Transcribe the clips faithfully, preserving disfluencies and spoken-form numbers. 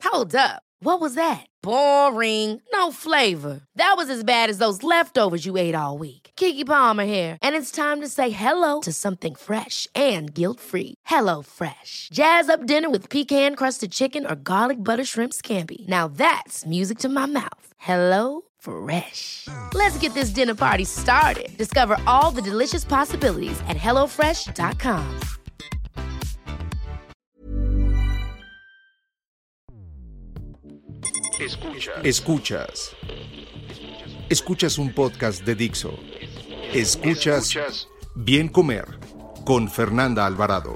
Hold up. What was that? Boring. No flavor. That was as bad as those leftovers you ate all week. Keke Palmer here, and it's time to say hello to something fresh and guilt-free. Hello Fresh. Jazz up dinner with pecan-crusted chicken or garlic butter shrimp scampi. Now that's music to my mouth. Hello Fresh. Let's get this dinner party started. Discover all the delicious possibilities at hello fresh dot com. Escuchas. Escuchas. Escuchas un podcast de Dixo. Escuchas, Escuchas Bien Comer con Fernanda Alvarado.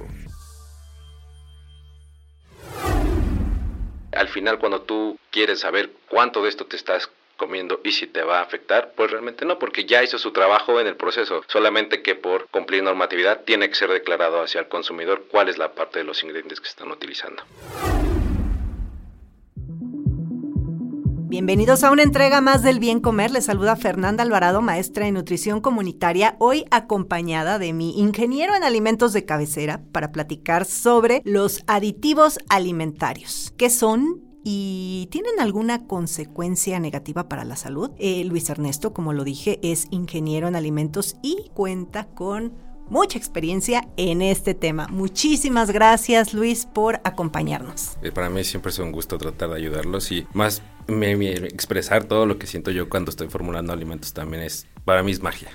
Al final, cuando tú quieres saber cuánto de esto te estás comiendo y si te va a afectar, pues realmente no, porque ya hizo su trabajo en el proceso, solamente que por cumplir normatividad tiene que ser declarado hacia el consumidor cuál es la parte de los ingredientes que están utilizando. Bienvenidos a una entrega más del Bien Comer. Les saluda Fernanda Alvarado, maestra en nutrición comunitaria, hoy acompañada de mi ingeniero en alimentos de cabecera para platicar sobre los aditivos alimentarios. ¿Qué son? ¿Y tienen alguna consecuencia negativa para la salud? Eh, Luis Ernesto, como lo dije, es ingeniero en alimentos y cuenta con mucha experiencia en este tema. Muchísimas gracias, Luis, por acompañarnos. Eh, para mí siempre es un gusto tratar de ayudarlos y más me, me, expresar todo lo que siento yo cuando estoy formulando alimentos también es, para mí es magia.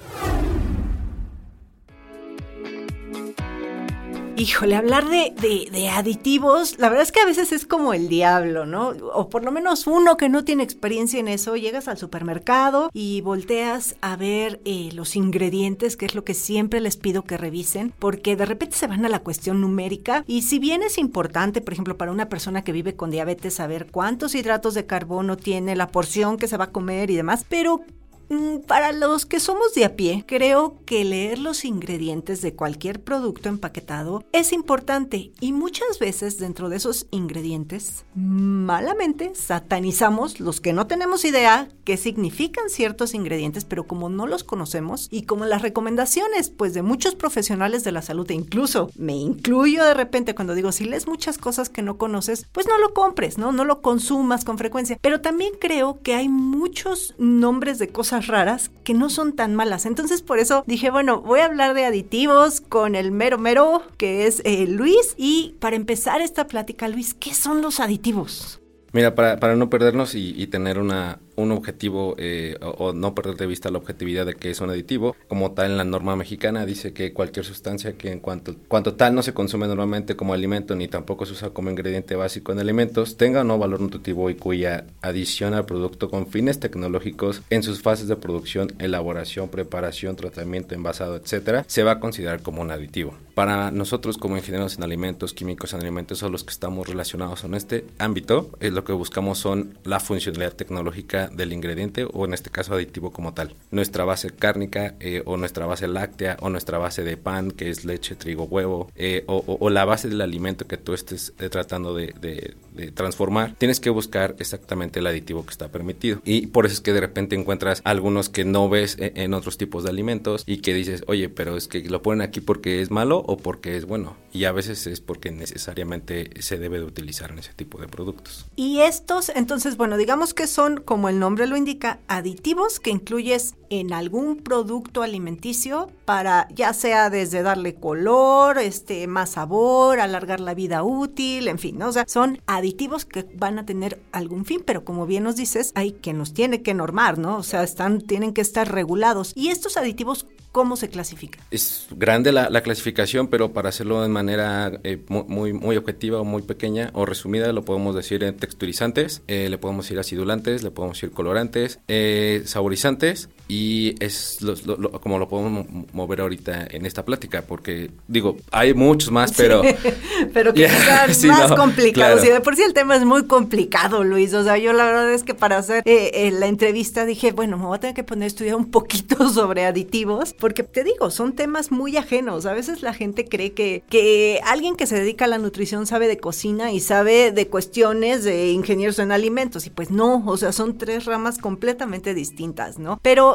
Híjole, hablar de, de, de aditivos, la verdad es que a veces es como el diablo, ¿no? O por lo menos uno que no tiene experiencia en eso, llegas al supermercado y volteas a ver eh, los ingredientes, que es lo que siempre les pido que revisen, porque de repente se van a la cuestión numérica y si bien es importante, por ejemplo, para una persona que vive con diabetes saber cuántos hidratos de carbono tiene, la porción que se va a comer y demás, pero para los que somos de a pie, creo que leer los ingredientes de cualquier producto empaquetado es importante y muchas veces dentro de esos ingredientes, malamente satanizamos los que no tenemos idea qué significan ciertos ingredientes, pero como no los conocemos y como las recomendaciones pues de muchos profesionales de la salud, e incluso me incluyo de repente cuando digo si lees muchas cosas que no conoces, pues no lo compres, ¿no? No lo consumas con frecuencia, pero también creo que hay muchos nombres de cosas raras que no son tan malas. Entonces por eso dije, bueno, voy a hablar de aditivos con el mero mero que es eh, Luis. Y para empezar esta plática, Luis, ¿qué son los aditivos? Mira, para, para no perdernos y, y tener una, un objetivo eh, o, o no perder de vista la objetividad de que es un aditivo, como tal en la norma mexicana dice que cualquier sustancia que en cuanto, cuanto tal no se consume normalmente como alimento ni tampoco se usa como ingrediente básico en alimentos, tenga o no valor nutritivo y cuya adición al producto con fines tecnológicos en sus fases de producción, elaboración, preparación, tratamiento, envasado, etcétera, se va a considerar como un aditivo. Para nosotros como ingenieros en alimentos, químicos en alimentos, o los que estamos relacionados en este ámbito, es lo que buscamos son la funcionalidad tecnológica del ingrediente o en este caso aditivo como tal. Nuestra base cárnica eh, o nuestra base láctea o nuestra base de pan que es leche, trigo, huevo eh, o, o, o la base del alimento que tú estés eh, tratando de, de, de transformar, tienes que buscar exactamente el aditivo que está permitido y por eso es que de repente encuentras algunos que no ves en, en otros tipos de alimentos y que dices, oye, pero es que lo ponen aquí porque es malo o porque es bueno y a veces es porque necesariamente se debe de utilizar en ese tipo de productos. Y estos, entonces, bueno, digamos que son, como el nombre lo indica, aditivos que incluyes en algún producto alimenticio para, ya sea desde darle color, este, más sabor, alargar la vida útil, en fin, ¿no? O sea, son aditivos que van a tener algún fin, pero como bien nos dices, hay que nos tiene que normar, ¿no? O sea, están, tienen que estar regulados. ¿Y estos aditivos cómo se clasifican? Es grande la, la clasificación, pero para hacerlo de manera eh, muy, muy objetiva o muy pequeña o resumida, lo podemos decir en texturizantes, eh, le podemos decir acidulantes, le podemos decir colorantes, eh, saborizantes y es lo, lo, lo, como lo podemos mover ahorita en esta plática, porque digo, hay muchos más, pero... Sí, pero que yeah, sí, más no, complicados. Claro. Y de por sí el tema es muy complicado, Luis. O sea, yo la verdad es que para hacer eh, eh, la entrevista dije, bueno, me voy a tener que poner a estudiar un poquito sobre aditivos, porque te digo, son temas muy ajenos. A veces la gente cree que, que alguien que se dedica a la nutrición sabe de cocina y sabe de cuestiones de ingenieros en alimentos, y pues no, o sea, son tres ramas completamente distintas, ¿no? Pero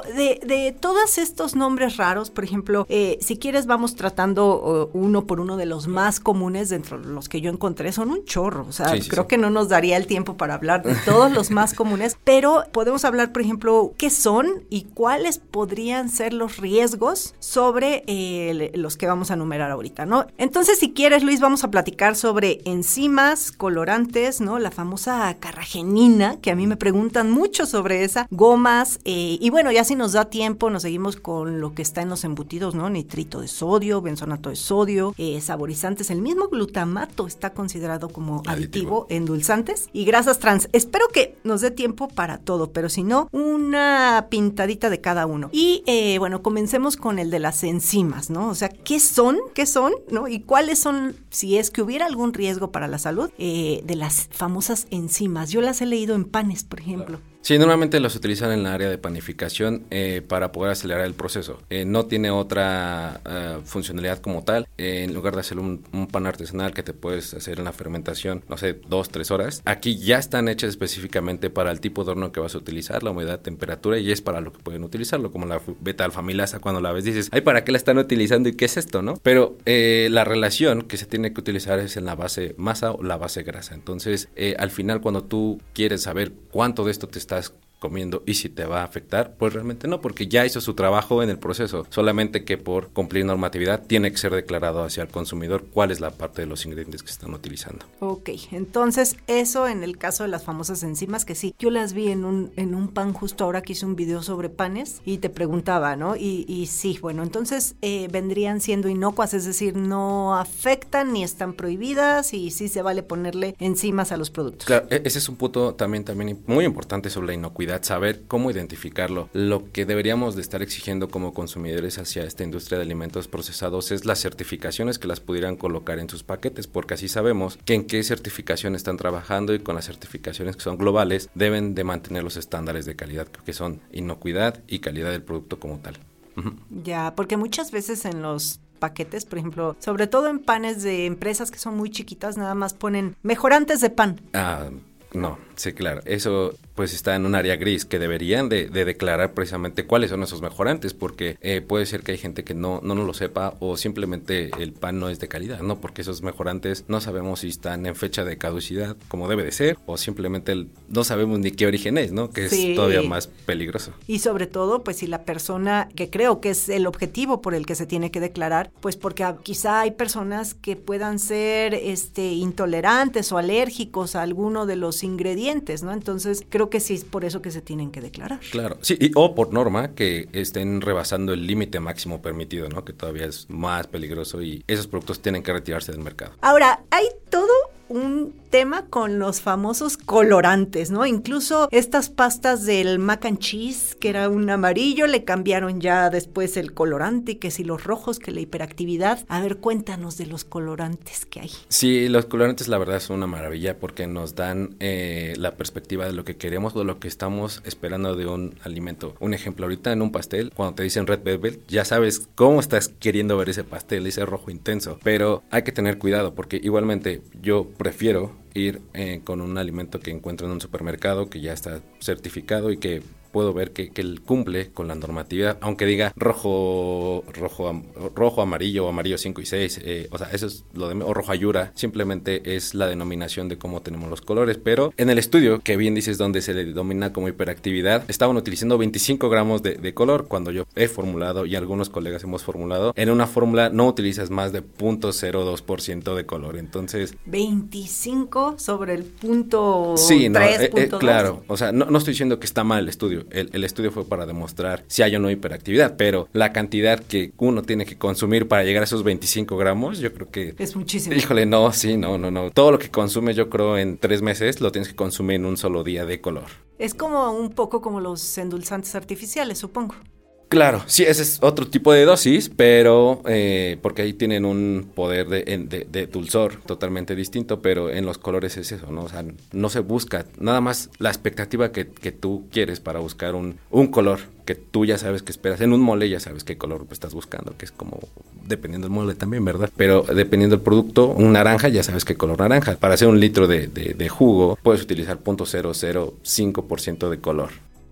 de, de todos estos nombres raros, por ejemplo, eh, si quieres vamos tratando uh, uno por uno de los más comunes dentro de los que yo encontré, son un chorro, o sea, sí, sí, creo sí. que no nos daría el tiempo para hablar de todos los más comunes, pero podemos hablar, por ejemplo, qué son y cuáles podrían ser los riesgos sobre eh, los que vamos a enumerar ahorita, ¿no? Entonces, si quieres, Luis, vamos a platicar sobre enzimas, colorantes, ¿no? La famosa carragenina, que a mí me preguntan mucho sobre esa, gomas, eh, y bueno, ya si nos da tiempo, nos seguimos con lo que está en los embutidos, ¿no? Nitrito de sodio, benzonato de sodio, eh, saborizantes, el mismo glutamato está considerado como aditivo, aditivo, endulzantes y grasas trans. Espero que nos dé tiempo para todo, pero si no, una pintadita de cada uno. Y eh, bueno, comencemos con el de las enzimas, ¿no? O sea, ¿qué son? ¿Qué son? ¿No? Y cuáles son, si es que hubiera algún riesgo para la salud, eh, de las famosas enzimas. Yo las he leído en panes, por ejemplo. Sí, normalmente los utilizan en la área de panificación eh, para poder acelerar el proceso. Eh, no tiene otra uh, funcionalidad como tal. Eh, en lugar de hacer un, un pan artesanal que te puedes hacer en la fermentación, no sé, dos, tres horas, aquí ya están hechas específicamente para el tipo de horno que vas a utilizar, la humedad, temperatura, y es para lo que pueden utilizarlo, como la beta-alfamilasa. Cuando la ves dices, ay, ¿para qué la están utilizando y qué es esto, no? Pero eh, la relación que se tiene que utilizar es en la base masa o la base grasa. Entonces, eh, al final, cuando tú quieres saber cuánto de esto te está estás comiendo y si te va a afectar, pues realmente no, porque ya hizo su trabajo en el proceso, solamente que por cumplir normatividad tiene que ser declarado hacia el consumidor cuál es la parte de los ingredientes que están utilizando. Ok, entonces eso en el caso de las famosas enzimas, que sí, yo las vi en un, en un pan justo ahora que hice un video sobre panes y te preguntaba, ¿no? Y, y sí, bueno, entonces eh, vendrían siendo inocuas, es decir, no afectan ni están prohibidas y sí se vale ponerle enzimas a los productos. Claro, ese es un punto también, también muy importante sobre la inocuidad, saber cómo identificarlo. Lo que deberíamos de estar exigiendo como consumidores hacia esta industria de alimentos procesados es las certificaciones que las pudieran colocar en sus paquetes, porque así sabemos que en qué certificación están trabajando, y con las certificaciones que son globales deben de mantener los estándares de calidad, que son inocuidad y calidad del producto como tal. Uh-huh. Ya, porque muchas veces en los paquetes, por ejemplo, sobre todo en panes de empresas que son muy chiquitas, nada más ponen mejorantes de pan. Ah, no, sí, claro. Eso pues está en un área gris que deberían de, de declarar precisamente cuáles son esos mejorantes, porque eh, puede ser que hay gente que no, no, no lo sepa, o simplemente el pan no es de calidad, ¿no? Porque esos mejorantes no sabemos si están en fecha de caducidad como debe de ser, o simplemente el, no sabemos ni qué origen es, ¿no? Que sí. Es todavía más peligroso. Y sobre todo, pues si la persona, que creo que es el objetivo por el que se tiene que declarar, pues porque quizá hay personas que puedan ser este, intolerantes o alérgicos a alguno de los ingredientes, ¿no? Entonces creo que sí es por eso que se tienen que declarar. Claro, sí, y, o por norma que estén rebasando el límite máximo permitido, ¿no? Que todavía es más peligroso y esos productos tienen que retirarse del mercado. Ahora, hay todo un tema con los famosos colorantes, ¿no? Incluso estas pastas del mac and cheese, que era un amarillo, le cambiaron ya después el colorante, que si los rojos, que la hiperactividad. A ver, cuéntanos de los colorantes que hay. Sí, los colorantes la verdad son una maravilla porque nos dan eh, la perspectiva de lo que queremos o de lo que estamos esperando de un alimento. Un ejemplo, ahorita en un pastel, cuando te dicen red velvet, ya sabes cómo estás queriendo ver ese pastel, ese rojo intenso, pero hay que tener cuidado porque igualmente yo prefiero ir eh, con un alimento que encuentro en un supermercado que ya está certificado y que puedo ver que, que él cumple con la normatividad, aunque diga rojo, rojo, rojo, amarillo o amarillo cinco y seis, eh, o sea, eso es lo de, o rojo ayura, simplemente es la denominación de cómo tenemos los colores, pero en el estudio, que bien dices donde se le denomina como hiperactividad, estaban utilizando veinticinco gramos de, de color, cuando yo he formulado y algunos colegas hemos formulado, en una fórmula no utilizas más de cero punto cero dos por ciento de color, entonces... veinticinco sobre el punto sí, no, tres, eh, punto eh, dos. claro, o sea, no, no estoy diciendo que está mal el estudio, El, el estudio fue para demostrar si hay o no hiperactividad, pero la cantidad que uno tiene que consumir para llegar a esos veinticinco gramos, yo creo que... es muchísimo. Híjole, no, sí, no, no, no. Todo lo que consumes, yo creo, en tres meses, lo tienes que consumir en un solo día de color. Es como un poco como los endulzantes artificiales, supongo. Claro, sí, ese es otro tipo de dosis, pero eh, porque ahí tienen un poder de, de, de dulzor totalmente distinto, pero en los colores es eso, ¿no? O sea, no se busca nada más la expectativa que, que tú quieres para buscar un, un color que tú ya sabes que esperas. En un mole ya sabes qué color estás buscando, que es como, dependiendo del mole también, ¿verdad? Pero dependiendo del producto, un naranja ya sabes qué color naranja. Para hacer un litro de, de, de jugo puedes utilizar cero punto cero cero cinco por ciento de color.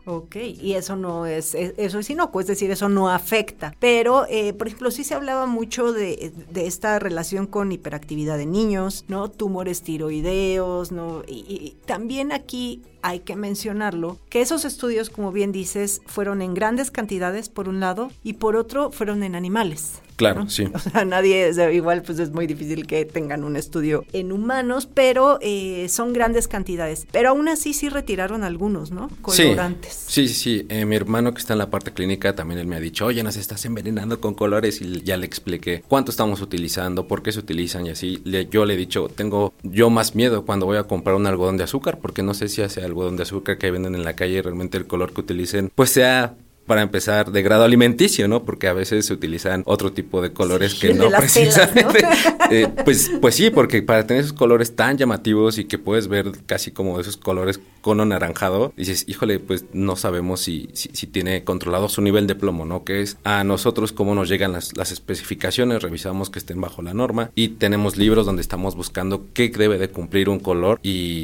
Ok, y eso no es, eso es inocuo, es decir, eso no afecta. Pero, eh, por ejemplo, sí se hablaba mucho de, de esta relación con hiperactividad de niños, ¿no? Tumores tiroideos, ¿no? Y, y también aquí hay que mencionarlo, que esos estudios, como bien dices, fueron en grandes cantidades, por un lado, y por otro, fueron en animales. Claro, ¿no? sí. O sea, nadie, o sea, igual pues es muy difícil que tengan un estudio en humanos, pero eh, son grandes cantidades. Pero aún así sí retiraron algunos, ¿no? Colorantes. Sí, sí, sí. sí. Eh, mi hermano que está en la parte clínica también él me ha dicho, oye, nos estás envenenando con colores, y ya le expliqué cuánto estamos utilizando, por qué se utilizan y así. Le, yo le he dicho, tengo yo más miedo cuando voy a comprar un algodón de azúcar, porque no sé si hace algodón de azúcar que venden en la calle realmente el color que utilicen pues sea, para empezar, de grado alimenticio, ¿no? Porque a veces se utilizan otro tipo de colores sí, que no precisamente. Telas, ¿no? eh, pues, pues sí, porque para tener esos colores tan llamativos y que puedes ver casi como esos colores cono naranjado, dices, híjole, pues no sabemos si, si, si tiene controlado su nivel de plomo, ¿no? Que es a nosotros cómo nos llegan las, las especificaciones, revisamos que estén bajo la norma y tenemos libros donde estamos buscando qué debe de cumplir un color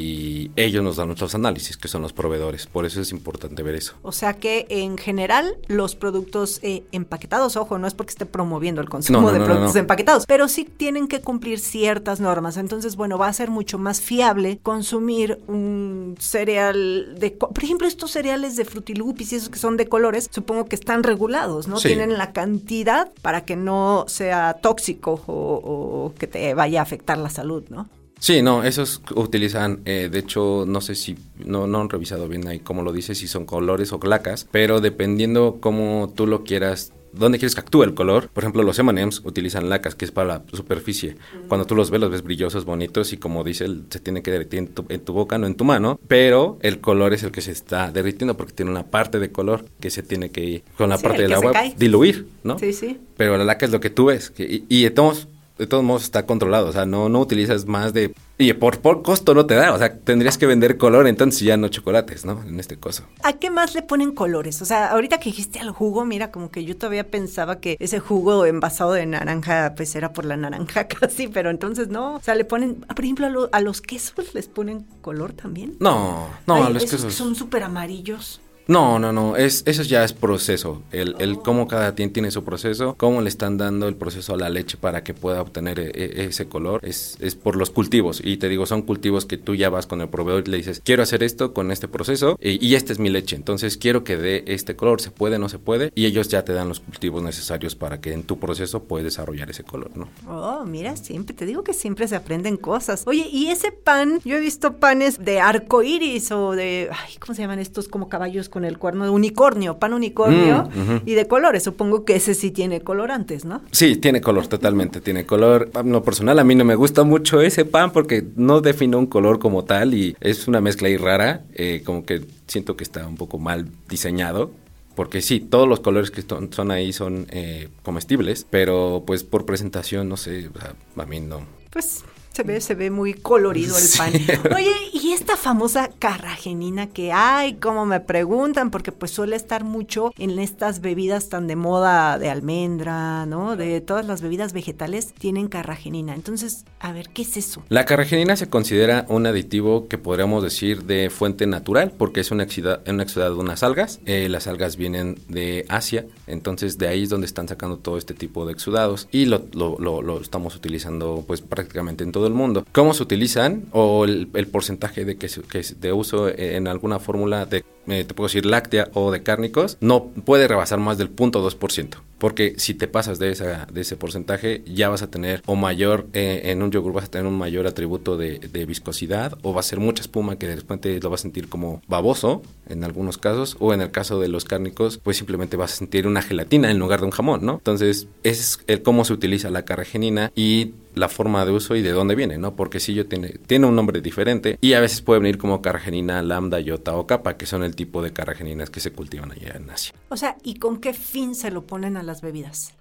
y ellos nos dan nuestros análisis, que son los proveedores. Por eso es importante ver eso. O sea que en general los productos eh, empaquetados, ojo, no es porque esté promoviendo el consumo no, no, de no, productos no, no. empaquetados, pero sí tienen que cumplir ciertas normas. Entonces, bueno, va a ser mucho más fiable consumir un cereal de, por ejemplo, estos cereales de Frutilupis y esos que son de colores, supongo que están regulados, ¿no? Sí. Tienen la cantidad para que no sea tóxico o, o que te vaya a afectar la salud, ¿no? Sí, no, esos utilizan, eh, de hecho, no sé si, no, no han revisado bien ahí cómo lo dice, si son colores o lacas, pero dependiendo cómo tú lo quieras, dónde quieres que actúe el color. Por ejemplo, los eme and eme's utilizan lacas, que es para la superficie. Cuando tú los ves, los ves brillosos, bonitos, y como dice, se tiene que derretir en tu, en tu boca, no en tu mano, pero el color es el que se está derritiendo porque tiene una parte de color que se tiene que ir, con la sí, parte del agua, diluir, ¿no? Sí, sí. Pero la laca es lo que tú ves, que, y, y estamos... de todos modos está controlado, o sea, no, no utilizas más de... Y por, por costo no te da, o sea, tendrías que vender color, entonces ya no chocolates, ¿no? En este caso. ¿A qué más le ponen colores? O sea, ahorita que dijiste al jugo, mira, como que yo todavía pensaba que ese jugo envasado de naranja, pues era por la naranja casi, pero entonces no. O sea, le ponen, por ejemplo, a, lo, a los quesos les ponen color también. No, no, Ay, a los esos quesos. Que son súper amarillos. No, no, no, es, eso ya es proceso, el, oh. el cómo cada quien tiene su proceso, cómo le están dando el proceso a la leche para que pueda obtener e, e, ese color, es, es por los cultivos, y te digo, son cultivos que tú ya vas con el proveedor y le dices, quiero hacer esto con este proceso, y, y esta es mi leche, entonces quiero que dé este color, se puede, no se puede, y ellos ya te dan los cultivos necesarios para que en tu proceso puedas desarrollar ese color, ¿no? Oh, mira, siempre, te digo que siempre se aprenden cosas. Oye, y ese pan, yo he visto panes de arco iris o de, ay, ¿cómo se llaman estos como caballos con el cuerno de unicornio, pan unicornio mm, uh-huh. y de colores? Supongo que ese sí tiene colorantes, ¿no? Sí, tiene color, totalmente, tiene color. En lo personal, a mí no me gusta mucho ese pan porque no define un color como tal y es una mezcla ahí rara, eh, como que siento que está un poco mal diseñado. Porque sí, todos los colores que son, son ahí son eh, comestibles, pero pues por presentación, no sé, o sea, a mí no. Pues... Se ve, se ve muy colorido el pan. Sí. Oye, y esta famosa carragenina que hay, como me preguntan, porque pues suele estar mucho en estas bebidas tan de moda de almendra, ¿no? De todas las bebidas vegetales tienen carragenina. Entonces, a ver, ¿qué es eso? La carragenina se considera un aditivo que podríamos decir de fuente natural, porque es un exudado, un exudado de unas algas. Eh, las algas vienen de Asia, entonces de ahí es donde están sacando todo este tipo de exudados y lo, lo, lo, lo estamos utilizando pues prácticamente en todo el mundo. ¿Cómo se utilizan? O el, el porcentaje de que, que de uso en alguna fórmula de, eh, te puedo decir, láctea o de cárnicos, no puede rebasar más del cero punto dos por ciento. Porque si te pasas de, esa, de ese porcentaje, ya vas a tener o mayor, eh, en un yogur vas a tener un mayor atributo de, de viscosidad, o va a ser mucha espuma que de repente lo vas a sentir como baboso, en algunos casos, o en el caso de los cárnicos, pues simplemente vas a sentir una gelatina en lugar de un jamón, ¿no? Entonces, es el cómo se utiliza la carragenina y la forma de uso y de dónde viene, ¿no? Porque sí, yo tiene, tiene un nombre diferente y a veces puede venir como carragenina lambda, iota o kappa, que son el tipo de carrageninas que se cultivan allá en Asia. O sea, ¿y con qué fin se lo ponen a las bebidas?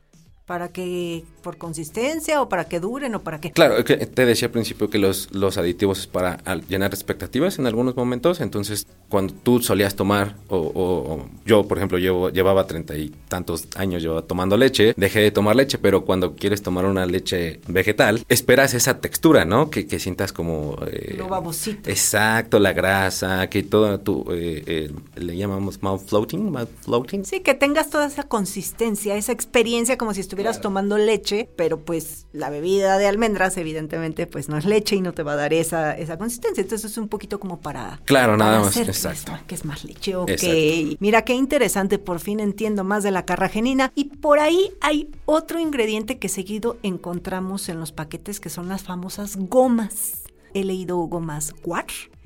¿Para que por consistencia o para que duren o para qué? Claro, que te decía al principio que los, los aditivos es para llenar expectativas en algunos momentos. Entonces, cuando tú solías tomar, o, o, o yo, por ejemplo, llevo, llevaba treinta y tantos años llevaba tomando leche, dejé de tomar leche, pero cuando quieres tomar una leche vegetal, esperas esa textura, ¿no? Que, que sientas como... Eh, Lo babosito. Exacto, la grasa, que todo tu... Eh, eh, le llamamos mouth floating, mouth floating. Sí, que tengas toda esa consistencia, esa experiencia como si estuvieras claro. tomando leche, pero pues la bebida de almendras evidentemente pues no es leche y no te va a dar esa, esa consistencia. Entonces es un poquito como para... Claro, para nada más, hacer, exacto. Pues, que es más leche, ok. Exacto. Mira qué interesante, por fin entiendo más de la carragenina. Y por ahí hay otro ingrediente que seguido encontramos en los paquetes que son las famosas gomas. He leído gomas Guar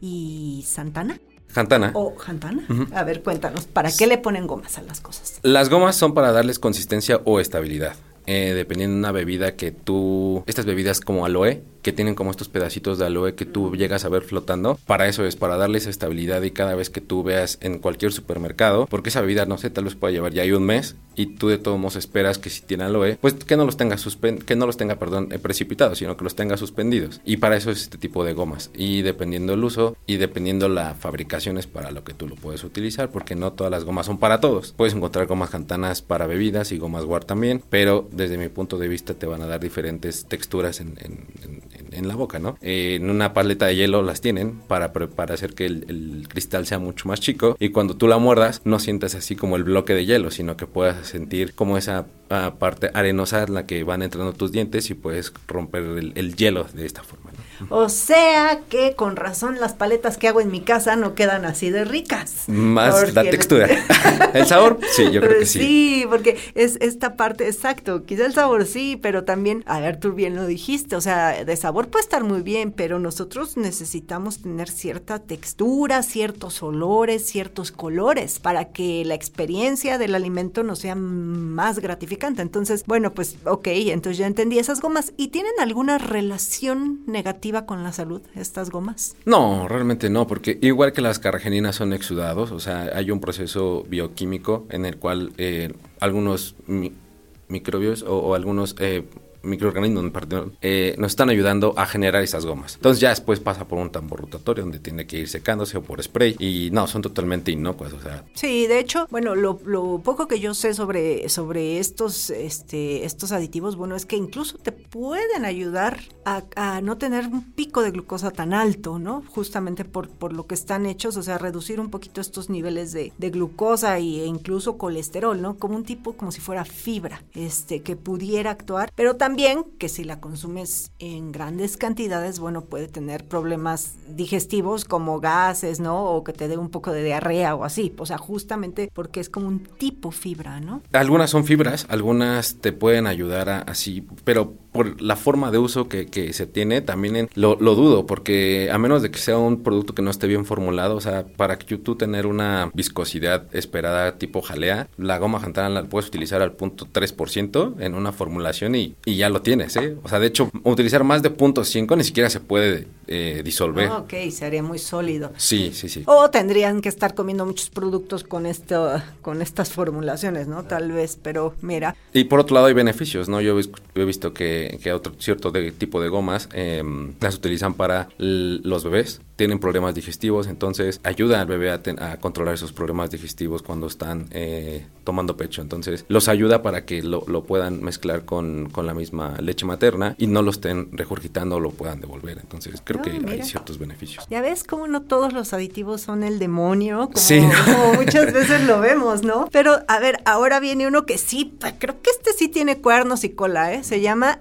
y Santana. Jantana. ¿O Jantana? Uh-huh. A ver, cuéntanos, ¿para qué le ponen gomas a las cosas? Las gomas son para darles consistencia o estabilidad. Eh, dependiendo de una bebida que tú... Estas bebidas como aloe, que tienen como estos pedacitos de aloe que tú llegas a ver flotando, para eso es, para darles estabilidad y cada vez que tú veas en cualquier supermercado, porque esa bebida, no sé, tal vez pueda llevar ya ahí un mes y tú de todos modos esperas que si tiene aloe, pues que no los tenga, suspen- que no los tenga perdón, eh, precipitados, sino que los tenga suspendidos. Y para eso es este tipo de gomas. Y dependiendo el uso y dependiendo la fabricación es para lo que tú lo puedes utilizar, porque no todas las gomas son para todos. Puedes encontrar gomas Jantanas para bebidas y gomas Guar también, pero desde mi punto de vista te van a dar diferentes texturas en, en, en en la boca, ¿no? Eh, en una paleta de hielo las tienen para, para hacer que el, el cristal sea mucho más chico y cuando tú la muerdas no sientas así como el bloque de hielo, sino que puedas sentir como esa uh, parte arenosa en la que van entrando tus dientes y puedes romper el, el hielo de esta forma, ¿no? O sea que con razón las paletas que hago en mi casa no quedan así de ricas. Más porque la textura. El sabor, sí, yo creo que sí. Sí, porque es esta parte, exacto, quizá el sabor sí, pero también, a ver, tú bien lo dijiste, o sea, de sabor puede estar muy bien, pero nosotros necesitamos tener cierta textura, ciertos olores, ciertos colores, para que la experiencia del alimento nos sea más gratificante. Entonces, bueno, pues, ok, entonces ya entendí esas gomas. ¿Y tienen alguna relación negativa con la salud, estas gomas? No, realmente no, porque igual que las carrageninas son exudados, o sea, hay un proceso bioquímico en el cual eh, algunos mi- microbios o, o algunos eh, microorganismos perdón, eh, nos están ayudando a generar esas gomas. Entonces ya después pasa por un tambor rotatorio donde tiene que ir secándose o por spray y no, son totalmente inocuas, o sea. Sí, de hecho, bueno, lo, lo poco que yo sé sobre, sobre estos, este, estos aditivos, bueno, es que incluso te pueden ayudar a, a no tener un pico de glucosa tan alto, ¿no? Justamente por, por lo que están hechos, o sea, reducir un poquito estos niveles de, de glucosa y, e incluso colesterol, ¿no? Como un tipo, como si fuera fibra, este, que pudiera actuar, pero también También que si la consumes en grandes cantidades, bueno, puede tener problemas digestivos como gases, ¿no? O que te dé un poco de diarrea o así. O sea, justamente porque es como un tipo fibra, ¿no? Algunas son fibras, algunas te pueden ayudar a, así, pero por la forma de uso que, que se tiene, también en, lo, lo dudo, porque a menos de que sea un producto que no esté bien formulado, o sea, para que tú tener una viscosidad esperada tipo jalea, la goma Jantana la puedes utilizar al punto tres por ciento en una formulación y, y ya lo tienes, ¿eh? O sea, de hecho, utilizar más de punto cinco ni siquiera se puede eh, disolver. Oh, ok, sería muy sólido. Sí, sí, sí. O tendrían que estar comiendo muchos productos con esto, con estas formulaciones, ¿no? Tal vez, pero mira. Y por otro lado hay beneficios, ¿no? Yo he visto que que otro cierto de, tipo de gomas eh, las utilizan para l- los bebés, tienen problemas digestivos, entonces ayuda al bebé a, ten, a controlar esos problemas digestivos cuando están eh, tomando pecho, entonces los ayuda para que lo, lo puedan mezclar con, con la misma leche materna y no lo estén regurgitando o lo puedan devolver, entonces creo no, que mira. Hay ciertos beneficios. Ya ves cómo no todos los aditivos son el demonio, como, sí, ¿no? como muchas veces lo vemos, ¿no? Pero a ver, ahora viene uno que sí, creo que este sí tiene cuernos y cola, ¿eh? Se llama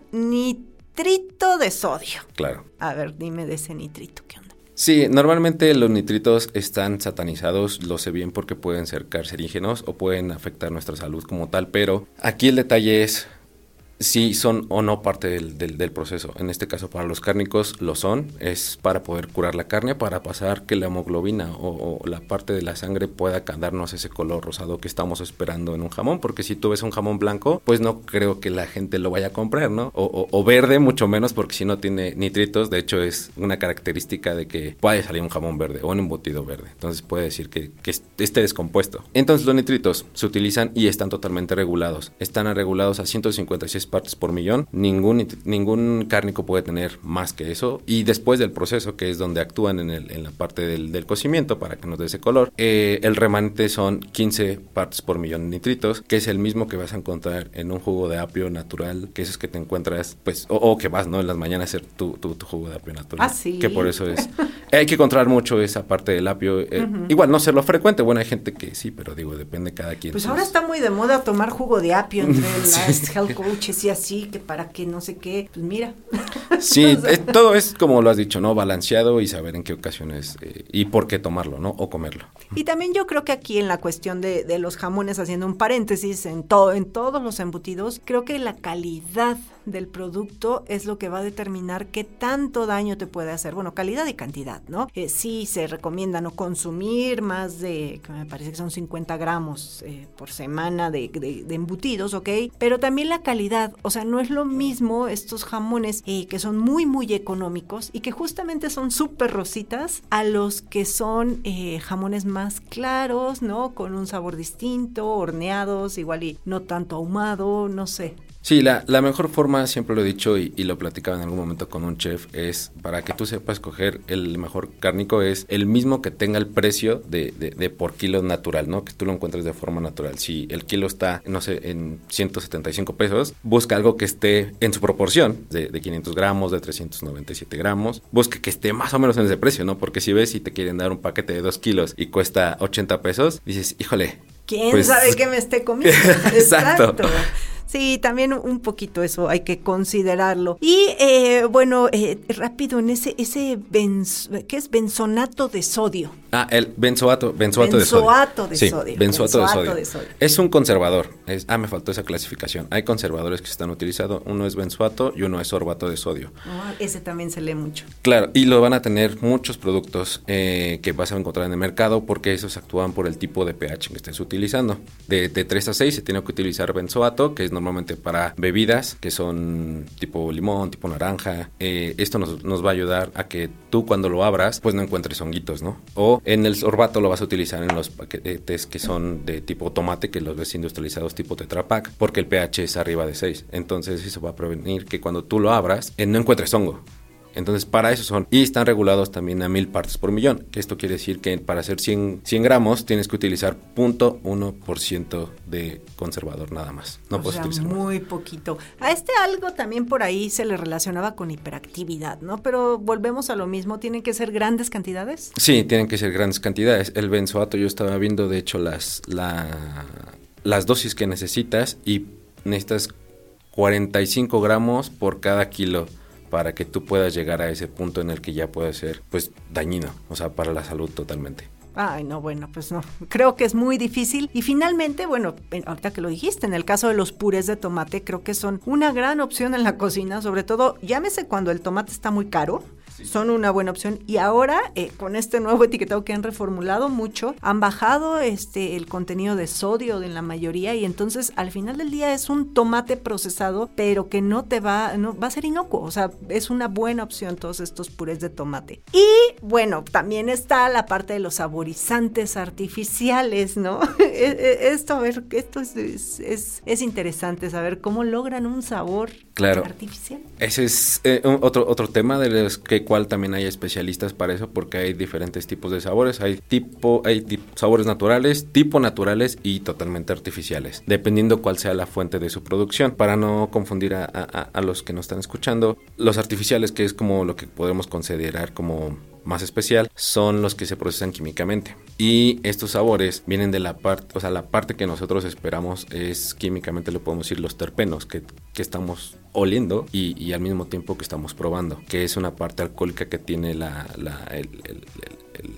nitrito de sodio. Claro. A ver, dime de ese nitrito, ¿qué onda? Sí, normalmente los nitritos están satanizados, lo sé bien porque pueden ser cancerígenos o pueden afectar nuestra salud como tal, pero aquí el detalle es si son o no parte del, del, del proceso. En este caso, para los cárnicos lo son, es para poder curar la carne, para pasar que la hemoglobina o, o la parte de la sangre pueda darnos ese color rosado que estamos esperando en un jamón, porque si tú ves un jamón blanco, pues no creo que la gente lo vaya a comprar, ¿no? O, o, o verde, mucho menos, porque si no tiene nitritos, de hecho es una característica de que puede salir un jamón verde o un embutido verde, entonces puede decir que, que esté descompuesto. Entonces los nitritos se utilizan y están totalmente regulados, están regulados a ciento cincuenta y seis partes por millón, ningún, ningún cárnico puede tener más que eso, y después del proceso, que es donde actúan en, el, en la parte del, del cocimiento para que nos dé ese color, eh, el remanente son quince partes por millón de nitritos, que es el mismo que vas a encontrar en un jugo de apio natural, que esos que te encuentras, pues, o, o que vas, ¿no? En las mañanas a hacer tu, tu, tu jugo de apio natural. Ah, sí. Que por eso es, hay que controlar mucho esa parte del apio, eh, uh-huh. Igual no serlo frecuente, bueno, hay gente que sí, pero digo, depende de cada quien. Pues entonces. Ahora está muy de moda tomar jugo de apio entre las sí. health coaches y así, que para que no sé qué, pues mira. Sí, o sea. es, todo es como lo has dicho, ¿no? Balanceado y saber en qué ocasiones eh, y por qué tomarlo, ¿no? O comerlo. Y también yo creo que aquí en la cuestión de, de los jamones, haciendo un paréntesis, en, to, en todos los embutidos, creo que la calidad del producto es lo que va a determinar qué tanto daño te puede hacer. Bueno, calidad y cantidad, ¿no? Eh, sí se recomienda no consumir más de, que me parece que son cincuenta gramos eh, por semana de, de, de embutidos, ¿ok? Pero también la calidad, o sea, no es lo mismo estos jamones eh, que son muy, muy económicos y que justamente son súper rositas a los que son eh, jamones más claros, ¿no? Con un sabor distinto, horneados, igual y no tanto ahumado, no sé. Sí, la, la mejor forma, siempre lo he dicho y, y lo platicaba en algún momento con un chef, es para que tú sepas escoger el mejor cárnico, es el mismo que tenga el precio de, de, de por kilo natural, ¿no? Que tú lo encuentres de forma natural. Si el kilo está, no sé, en ciento setenta y cinco pesos, busca algo que esté en su proporción, de, de quinientos gramos, de trescientos noventa y siete gramos, busca que esté más o menos en ese precio, ¿no? Porque si ves y te quieren dar un paquete de dos kilos y cuesta ochenta pesos, dices, híjole. ¿Quién pues, sabe qué me esté comiendo? Exacto. Exacto. Sí, también un poquito eso hay que considerarlo. Y eh, bueno, eh, rápido, en ese, ese benz, ¿qué es? Benzonato de sodio. Ah, el benzoato, benzoato, benzoato de sodio. de Sí, sodio. benzoato, benzoato de, sodio. de sodio. Es un conservador. Es, ah, me faltó esa clasificación. Hay conservadores que se están utilizando. Uno es benzoato y uno es sorbato de sodio. Oh, ese también se lee mucho. Claro, y lo van a tener muchos productos eh, que vas a encontrar en el mercado porque esos actúan por el tipo de pH que estés utilizando. De, de tres a seis se tiene que utilizar benzoato, que es normalmente para bebidas que son tipo limón, tipo naranja. Eh, esto nos, nos va a ayudar a que tú cuando lo abras, pues no encuentres honguitos, ¿no? O en el sorbato lo vas a utilizar en los paquetes que son de tipo tomate, que los ves industrializados tipo Tetra Pak, porque el pH es arriba de seis. Entonces eso va a prevenir que cuando tú lo abras, eh, no encuentres hongo. Entonces para eso son, y están regulados también a mil partes por millón, que esto quiere decir que para hacer cien, cien gramos tienes que utilizar cero punto uno por ciento de conservador nada más, no o puedes sea, utilizar muy más. Poquito. A este algo también por ahí se le relacionaba con hiperactividad, ¿no? Pero volvemos a lo mismo, ¿tienen que ser grandes cantidades? Sí, tienen que ser grandes cantidades. El benzoato, yo estaba viendo de hecho las, la, las dosis que necesitas y necesitas cuarenta y cinco gramos por cada kilo para que tú puedas llegar a ese punto en el que ya puede ser, pues, dañino, o sea, para la salud totalmente. Ay, no, bueno, pues no, creo que es muy difícil. Y finalmente, bueno, ahorita que lo dijiste, en el caso de los purés de tomate, creo que son una gran opción en la cocina, sobre todo, llámese cuando el tomate está muy caro, son una buena opción. Y ahora, eh, con este nuevo etiquetado que han reformulado mucho, han bajado este el contenido de sodio en la mayoría y entonces al final del día es un tomate procesado, pero que no te va, no va a ser inocuo. O sea, es una buena opción todos estos purés de tomate. Y bueno, también está la parte de los saborizantes artificiales, ¿no? Esto, a ver, esto es, es, es, es interesante saber cómo logran un sabor claro. artificial. Ese es eh, un, otro, otro tema de los que cual también hay especialistas para eso, porque hay diferentes tipos de sabores, hay tipo, hay tip, sabores naturales, tipo naturales y totalmente artificiales, dependiendo cuál sea la fuente de su producción. Para no confundir a, a, a los que nos están escuchando, los artificiales, que es como lo que podemos considerar como más especial, son los que se procesan químicamente. Y estos sabores vienen de la parte, o sea, la parte que nosotros esperamos es químicamente, le podemos decir, los terpenos que, que estamos oliendo y, y al mismo tiempo que estamos probando, que es una parte alcohólica que tiene la, la, el, el, el, el,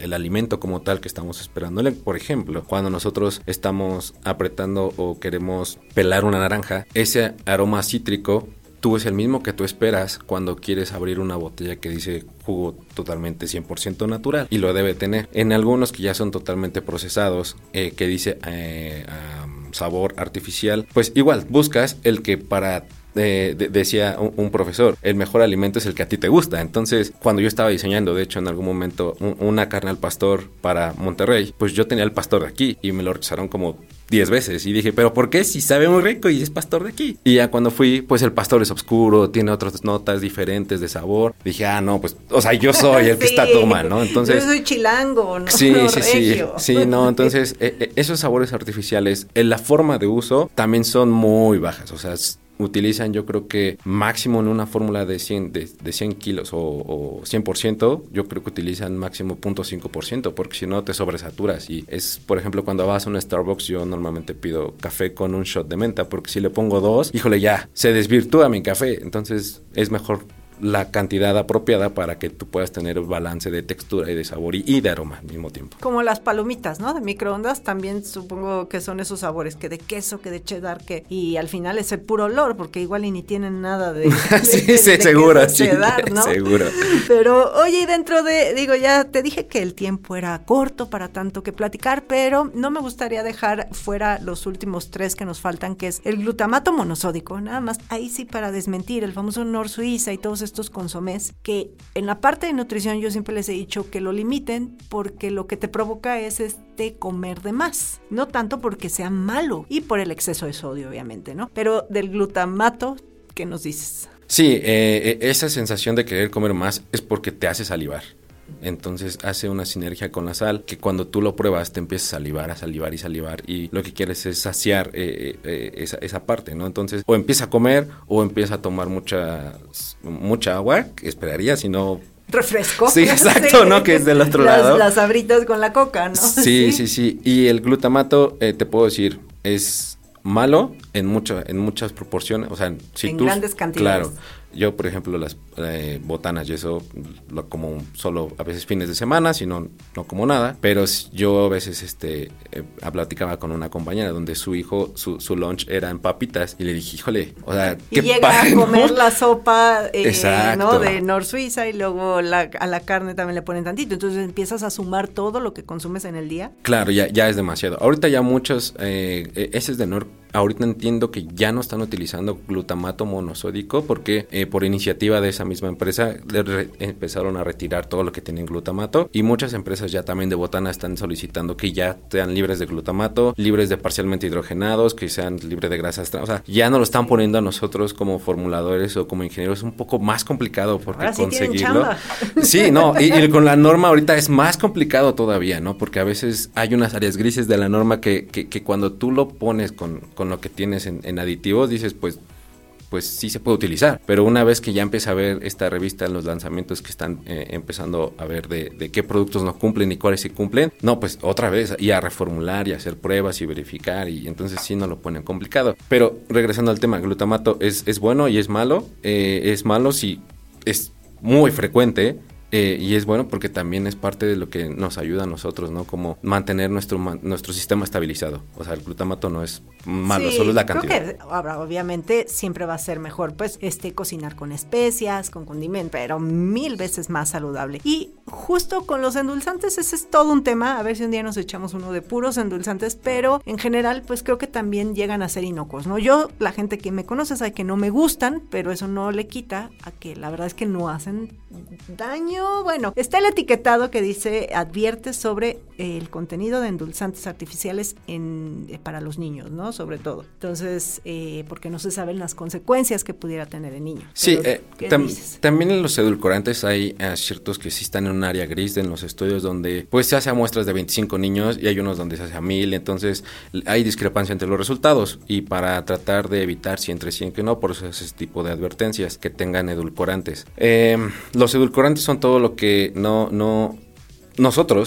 el alimento como tal que estamos esperando. Por ejemplo, cuando nosotros estamos apretando o queremos pelar una naranja, ese aroma cítrico tú es el mismo que tú esperas cuando quieres abrir una botella que dice jugo totalmente cien por ciento natural, y lo debe tener. En algunos que ya son totalmente procesados, eh, que dice eh, um, sabor artificial, pues igual buscas el que para... Eh, de, decía un, un profesor, el mejor alimento es el que a ti te gusta. Entonces, cuando yo estaba diseñando, de hecho, en algún momento, un, una carne al pastor para Monterrey, pues yo tenía el pastor de aquí y me lo rechazaron como diez veces. Y dije, ¿pero por qué? Si sabe muy rico y es pastor de aquí. Y ya cuando fui, pues el pastor es oscuro, tiene otras notas diferentes de sabor. Dije, ah, no, pues, o sea, yo soy el que sí, está todo mal, ¿no? Entonces, yo soy chilango, ¿no? Sí, no, sí, regio. sí. Sí, no, entonces, eh, eh, esos sabores artificiales, en la forma de uso, también son muy bajas. O sea, utilizan, yo creo que máximo en una fórmula de cien, de, de cien kilos o, o cien por ciento, yo creo que utilizan máximo cero punto cinco por ciento, porque si no te sobresaturas. Y es, por ejemplo, cuando vas a un Starbucks, yo normalmente pido café con un shot de menta, porque si le pongo dos, híjole, ya, se desvirtúa mi café. Entonces es mejor la cantidad apropiada para que tú puedas tener un balance de textura y de sabor y, y de aroma al mismo tiempo. Como las palomitas, ¿no? De microondas, también supongo que son esos sabores, que de queso, que de cheddar, que y al final es el puro olor, porque igual y ni tienen nada de, de, sí, de, sí, de seguro, queso sí, cheddar, ¿no? Seguro. Pero, oye, dentro de, digo, ya te dije que el tiempo era corto para tanto que platicar, pero no me gustaría dejar fuera los últimos tres que nos faltan, que es el glutamato monosódico, nada más, ahí sí para desmentir, el famoso Nor Suiza y todos estos consomés, que en la parte de nutrición yo siempre les he dicho que lo limiten, porque lo que te provoca es este comer de más, no tanto porque sea malo y por el exceso de sodio, obviamente, ¿no? Pero del glutamato, ¿qué nos dices? Sí, eh, esa sensación de querer comer más es porque te hace salivar. Entonces hace una sinergia con la sal que cuando tú lo pruebas te empiezas a salivar, a salivar y salivar, y lo que quieres es saciar eh, eh, esa, esa parte, ¿no? Entonces o empieza a comer o empieza a tomar mucha, mucha agua, que esperaría, si no... Refresco. Sí, exacto, sí. ¿No? Que es del otro las, lado. Las sabritas con la coca, ¿no? Sí, sí, sí, sí. Y el glutamato, eh, te puedo decir, es malo en, mucho, en muchas proporciones, o sea, si en tú... grandes cantidades. Claro. Yo, por ejemplo, las eh, botanas y eso lo como solo a veces fines de semana, si no, no como nada. Pero yo a veces este, eh, platicaba con una compañera donde su hijo, su, su lunch era en papitas. Y le dije, híjole, o sea, y qué llega padre, a comer ¿no? la sopa eh, ¿no? de Nor Suiza, y luego la, a la carne también le ponen tantito. Entonces empiezas a sumar todo lo que consumes en el día. Claro, ya, ya es demasiado. Ahorita ya muchos, eh, ese es de Nor. Ahorita entiendo que ya no están utilizando glutamato monosódico porque eh, por iniciativa de esa misma empresa re- empezaron a retirar todo lo que tienen glutamato, y muchas empresas ya también de botana están solicitando que ya sean libres de glutamato, libres de parcialmente hidrogenados, que sean libres de grasas trans. O sea, ya no lo están poniendo a nosotros como formuladores o como ingenieros, es un poco más complicado porque ahora sí conseguirlo. Sí, no, y, y con la norma ahorita es más complicado todavía, ¿no? Porque a veces hay unas áreas grises de la norma que, que, que cuando tú lo pones con, con lo que tienes en, en aditivos, dices, pues pues sí se puede utilizar, pero una vez que ya empieza a ver esta revista en los lanzamientos que están eh, empezando a ver de, de qué productos no cumplen y cuáles sí cumplen, no, pues otra vez, y a reformular y hacer pruebas y verificar, y entonces sí no lo ponen complicado. Pero regresando al tema, glutamato es, es bueno y es malo, eh, es malo si es muy frecuente, Eh, y es bueno porque también es parte de lo que nos ayuda a nosotros, ¿no? Como mantener nuestro man, nuestro sistema estabilizado. O sea, el glutamato no es malo, sí, solo es la cantidad. Creo que ahora, obviamente siempre va a ser mejor, pues, este cocinar con especias, con condimento, pero mil veces más saludable. Y justo con los endulzantes, ese es todo un tema. A ver si un día nos echamos uno de puros endulzantes, pero en general, pues creo que también llegan a ser inocuos, ¿no? Yo, la gente que me conoce sabe que no me gustan, pero eso no le quita a que la verdad es que no hacen daño. Bueno, está el etiquetado que dice, advierte sobre el contenido de endulzantes artificiales en, eh, para los niños, ¿no? Sobre todo. Entonces, eh, porque no se saben las consecuencias que pudiera tener el niño. Sí, Pero, eh, tam- también en los edulcorantes hay eh, ciertos que sí están en un área gris en los estudios donde pues se hace a muestras de veinticinco niños y hay unos donde se hace a mil, entonces hay discrepancia entre los resultados, y para tratar de evitar si entre sí y que no, por eso es ese tipo de advertencias que tengan edulcorantes. Eh, los edulcorantes son todo lo que no, no, nosotros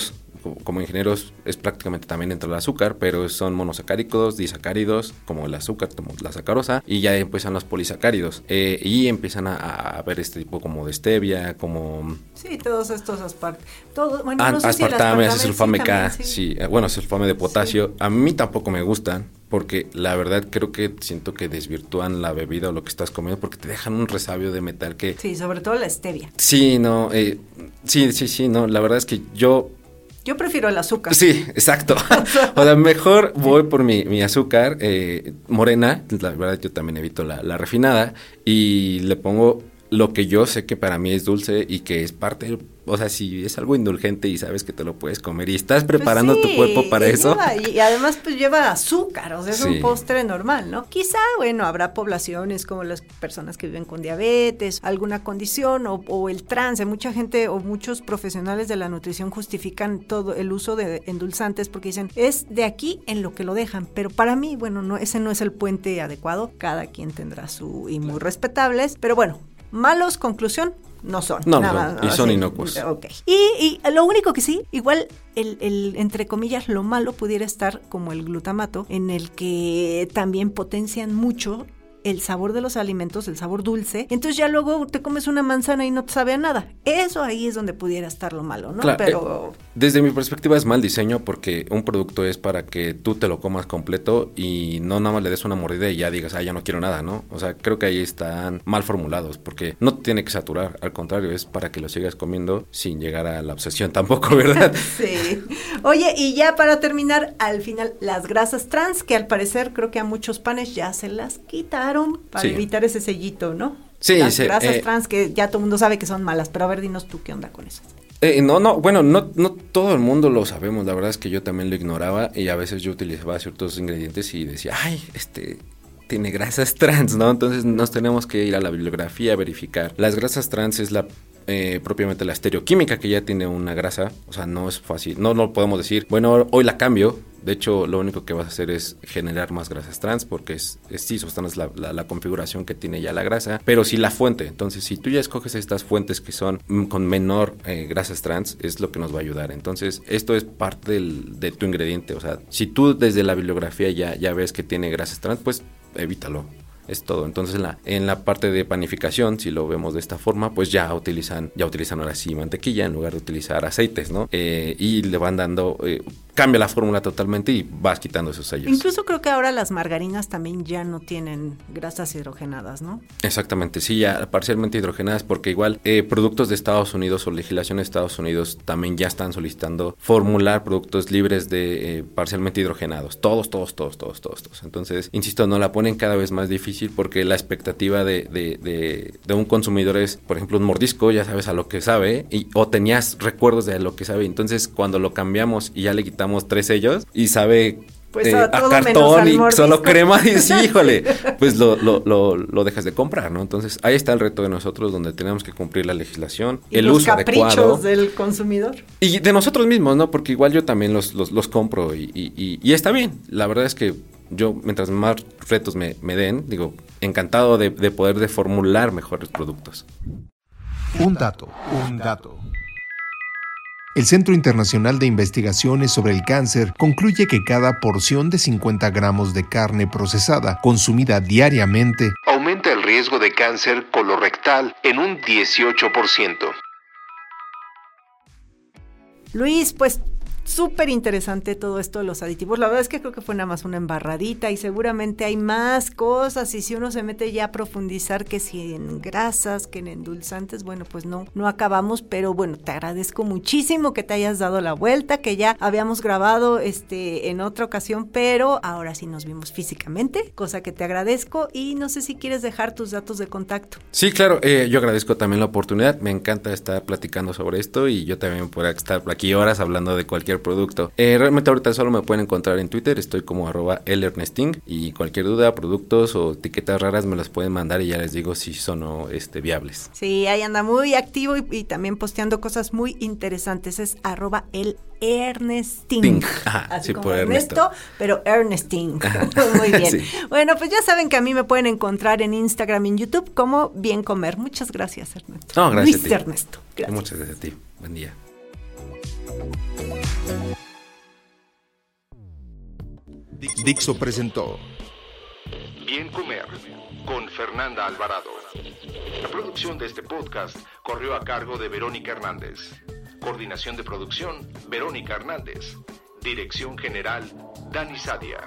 como, como ingenieros es prácticamente también entra el azúcar, pero son monosacáridos, disacáridos, como el azúcar, como la sacarosa, y ya empiezan los polisacáridos, eh, y empiezan a, a ver este tipo como de stevia, como... Sí, todos estos aspartames, todo, bueno, ah, no sé aspartame, si acesulfame sí, K, sí. sí, bueno, acesulfame de potasio, sí. A mí tampoco me gustan, porque la verdad creo que siento que desvirtúan la bebida o lo que estás comiendo, porque te dejan un resabio de metal que... Sí, sobre todo la stevia. Sí, no, eh, sí, sí, sí, no, la verdad es que yo... Yo prefiero el azúcar. Sí, exacto. O sea, mejor voy por mi, mi azúcar eh, morena, la verdad yo también evito la, la refinada, y le pongo lo que yo sé que para mí es dulce y que es parte del... O sea, si es algo indulgente y sabes que te lo puedes comer y estás preparando pues sí, tu cuerpo para y eso. Lleva, y además pues lleva azúcar, o sea, es sí. un postre normal, ¿no? Quizá, bueno, habrá poblaciones como las personas que viven con diabetes, alguna condición o, o el trance. Mucha gente o muchos profesionales de la nutrición justifican todo el uso de endulzantes porque dicen, es de aquí en lo que lo dejan. Pero para mí, bueno, no, ese no es el puente adecuado. Cada quien tendrá su... y muy respetables. Pero bueno, malos, conclusión, no son. No, nada, no son, y son inocuos. Ok. Y, y lo único que sí, igual el, el, entre comillas, lo malo pudiera estar como el glutamato, en el que también potencian mucho el sabor de los alimentos, el sabor dulce, entonces ya luego te comes una manzana y no te sabe a nada. Eso ahí es donde pudiera estar lo malo, ¿no? Claro, pero... Eh, desde mi perspectiva es mal diseño porque un producto es para que tú te lo comas completo y no nada más le des una mordida y ya digas, ah, ya no quiero nada, ¿no? O sea, creo que ahí están mal formulados porque no te tiene que saturar, al contrario, es para que lo sigas comiendo sin llegar a la obsesión tampoco, ¿verdad? Sí. Oye, y ya para terminar, al final, las grasas trans, que al parecer creo que a muchos panes ya se las quitaron para sí. evitar ese sellito, ¿no? Sí, las sí, grasas eh, trans que ya todo el mundo sabe que son malas, pero a ver, dinos tú qué onda con esas. Eh, no, no, bueno, no, no todo el mundo lo sabemos, la verdad es que yo también lo ignoraba y a veces yo utilizaba ciertos ingredientes y decía, ay, este... tiene grasas trans, ¿no? Entonces nos tenemos que ir a la bibliografía a verificar. Las grasas trans es la eh, propiamente la estereoquímica que ya tiene una grasa, o sea, no es fácil, no, no podemos decir, bueno, hoy la cambio. De hecho, lo único que vas a hacer es generar más grasas trans porque es, es sí, sostenes la, la, la configuración que tiene ya la grasa, pero sí la fuente. Entonces, si tú ya escoges estas fuentes que son mm, con menor eh, grasas trans, es lo que nos va a ayudar. Entonces, esto es parte del, de tu ingrediente. O sea, si tú desde la bibliografía ya, ya ves que tiene grasas trans, pues evítalo. Es todo. Entonces en la, en la parte de panificación, si lo vemos de esta forma, pues ya utilizan, ya utilizan ahora sí mantequilla en lugar de utilizar aceites, ¿no? Eh, y le van dando, eh, cambia la fórmula totalmente y vas quitando esos sellos. Incluso creo que ahora las margarinas también ya no tienen grasas hidrogenadas, ¿no? Exactamente, sí, ya parcialmente hidrogenadas, porque igual eh, productos de Estados Unidos o legislación de Estados Unidos también ya están solicitando formular productos libres de eh, parcialmente hidrogenados. Todos, todos, todos, todos, todos, todos. Entonces, insisto, no la ponen cada vez más difícil porque la expectativa de, de, de, de un consumidor es, por ejemplo, un mordisco, ya sabes a lo que sabe, y, o tenías recuerdos de lo que sabe. Entonces, cuando lo cambiamos y ya le quitamos tres sellos y sabe... Pues eh, a, a cartón y solo crema, y sí, híjole, pues lo, lo, lo, lo dejas de comprar, ¿no? Entonces, ahí está el reto de nosotros, donde tenemos que cumplir la legislación, y el los uso adecuado. caprichos del consumidor. Y de nosotros mismos, ¿no? Porque igual yo también los, los, los compro y, y, y, y está bien. La verdad es que yo, mientras más retos me, me den, digo, encantado de, de poder de formular mejores productos. Un dato, un dato. El Centro Internacional de Investigaciones sobre el Cáncer concluye que cada porción de cincuenta gramos de carne procesada consumida diariamente aumenta el riesgo de cáncer colorectal en un dieciocho por ciento. Luis, pues súper interesante todo esto de los aditivos. La verdad es que creo que fue nada más una embarradita y seguramente hay más cosas, y si uno se mete ya a profundizar que si en grasas, que en endulzantes, bueno, pues no, no acabamos, pero bueno, te agradezco muchísimo que te hayas dado la vuelta, que ya habíamos grabado este en otra ocasión, pero ahora sí nos vimos físicamente, cosa que te agradezco, y no sé si quieres dejar tus datos de contacto. Sí, claro, eh, yo agradezco también la oportunidad, me encanta estar platicando sobre esto y yo también podría estar aquí horas hablando de cualquier producto. Eh, realmente ahorita solo me pueden encontrar en Twitter, estoy como arroba elernesting, y cualquier duda, productos o etiquetas raras me las pueden mandar y ya les digo si son o este, viables. Sí, ahí anda muy activo y, y también posteando cosas muy interesantes, es arroba el Ernesting. Ajá, así sí, como por Ernesto, Ernesto. pero Ernesting. Muy bien. Sí. Bueno, pues ya saben que a mí me pueden encontrar en Instagram y en YouTube como Bien Comer. Muchas gracias, Ernesto. No, gracias Luis a ti. Ernesto. Gracias. Muchas gracias a ti. Buen día. Dixo presentó Bien Comer con Fernanda Alvarado. La producción de este podcast corrió a cargo de Verónica Hernández. Coordinación de producción, Verónica Hernández. Dirección general, Dani Sadia.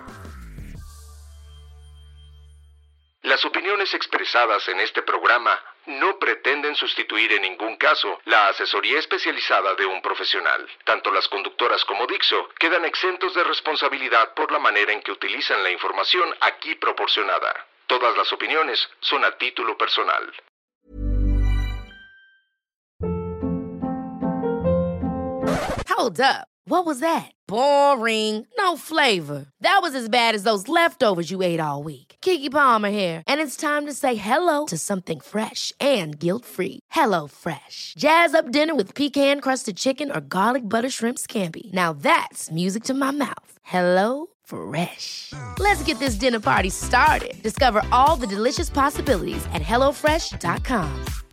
Las opiniones expresadas en este programa no pretenden sustituir en ningún caso la asesoría especializada de un profesional. Tanto las conductoras como Dixo quedan exentos de responsabilidad por la manera en que utilizan la información aquí proporcionada. Todas las opiniones son a título personal. Hold up. What was that? Boring. No flavor. That was as bad as those leftovers you ate all week. Keke Palmer here, and it's time to say hello to something fresh and guilt-free. Hello Fresh. Jazz up dinner with pecan-crusted chicken or garlic butter shrimp scampi. Now that's music to my mouth. Hello Fresh. Let's get this dinner party started. Discover all the delicious possibilities at hello fresh dot com.